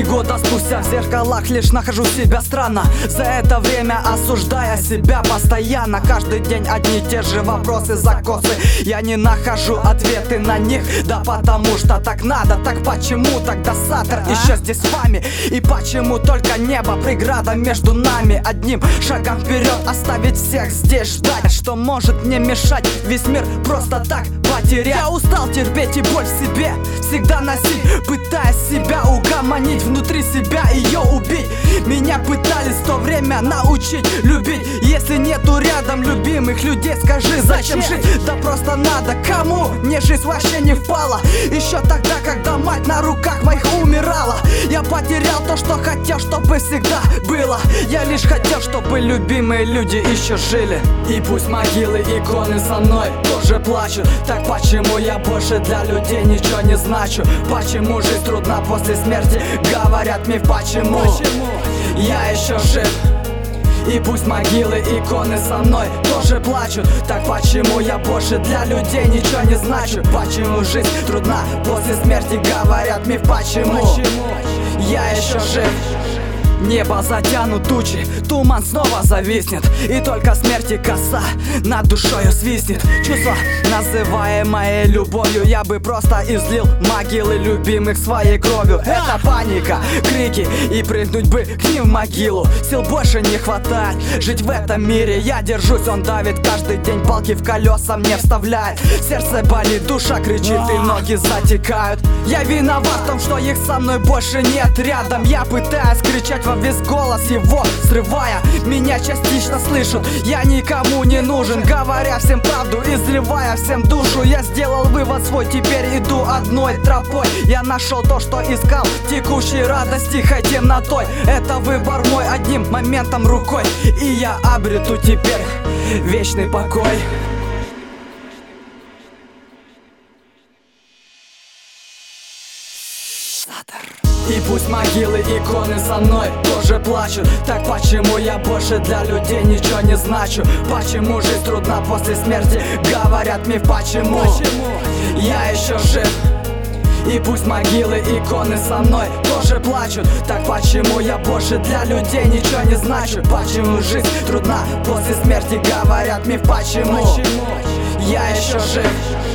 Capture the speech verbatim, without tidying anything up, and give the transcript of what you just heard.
года спустя в зеркалах лишь нахожу себя странно, за это время осуждая себя постоянно. Каждый день одни и те же вопросы, закосы, я не нахожу ответы на них. Да потому что так надо, так почему тогда Сатор еще здесь с вами? И почему только небо преграда между нами? Одним шагом вперед оставить всех здесь ждать, что может мне мешать весь мир просто так потерять. Я устал терпеть и боль в себе всегда носить, пытаясь себя угомонить, внутри себя ее убить. Меня пытались в то время научить любить. Если нету рядом любимых людей, скажи, зачем жить? Да просто надо, кому? Мне жизнь вообще не впала. Еще тогда, когда мать на руках моих умирала. Я потерял то, что хотел, чтобы всегда было. Я лишь хотел, чтобы любимые люди еще жили. И пусть могилы, иконы со мной тоже плачут. Так почему я больше для людей ничего не значу? Почему жизнь трудна после смерти? Говорят миф, почему? Я еще жив. И пусть могилы, иконы со мной тоже плачут. Так почему я больше для людей ничего не значу? Почему жизнь трудна после смерти? Говорят миф, почему? Я еще жив. Небо затянут тучи, туман снова зависнет, и только смерти коса над душою свистнет. Чувство, называемое любовью, я бы просто излил могилы любимых своей кровью. Это паника, крики, и прыгнуть бы к ним в могилу. Сил больше не хватает жить в этом мире. Я держусь, он давит каждый день, палки в колеса мне вставляет. Сердце болит, душа кричит и ноги затекают. Я виноват в том, что их со мной больше нет рядом. Я пытаюсь кричать во весь голос его, срывая, меня частично слышат. Я никому не нужен, говоря всем правду, изливая всем душу. Я сделал вывод свой, теперь иду одной тропой. Я нашел то, что искал, текущей радости, хоть темнотой. Это выбор мой, одним моментом рукой, и я обрету теперь вечный покой. И пусть могилы, иконы со мной тоже плачут. Так почему я больше для людей ничего не значу? Почему жизнь трудна после смерти? Говорят миф, почему? Я еще жив. И пусть могилы, иконы со мной тоже плачут. Так почему я больше для людей ничего не значу? Почему жизнь трудна после смерти? Говорят миф, почему? Я еще жив.